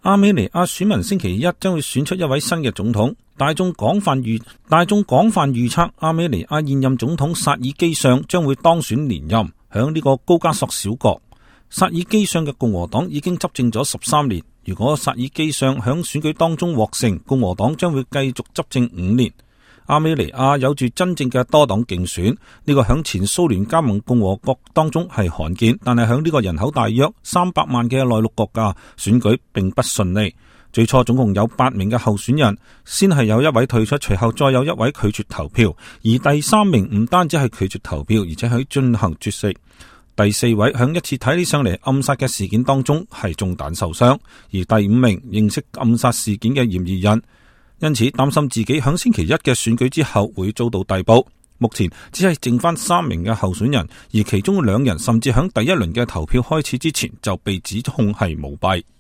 亞美尼亞選民星期一將會選出一位新嘅總統。大眾廣泛預測亞美尼亞現任總統薩爾基相將會當選連任。響呢個高加索小國，薩爾基相嘅共和黨已經執政咗13年。如果薩爾基相響選舉當中獲勝，共和黨將會繼續執政5年。亞美尼亞有住真正嘅多黨競選，呢個響前蘇聯加盟共和國當中係罕見，但係響呢個人口大約300萬嘅內陸國家，選舉並不順利。最初總共有8名嘅候選人，先係有一位退出，隨後再有一位拒絕投票，而第3名唔單止係拒絕投票，而且喺進行絕食。第4位響一次睇起上嚟暗殺嘅事件當中係中彈受傷，而第5名認識暗殺事件嘅嫌疑人，因此擔心自己響星期一嘅選舉之後會遭到逮捕。目前只係剩翻3名嘅候選人，而其中2人甚至響第1輪嘅投票開始之前就被指控係舞弊。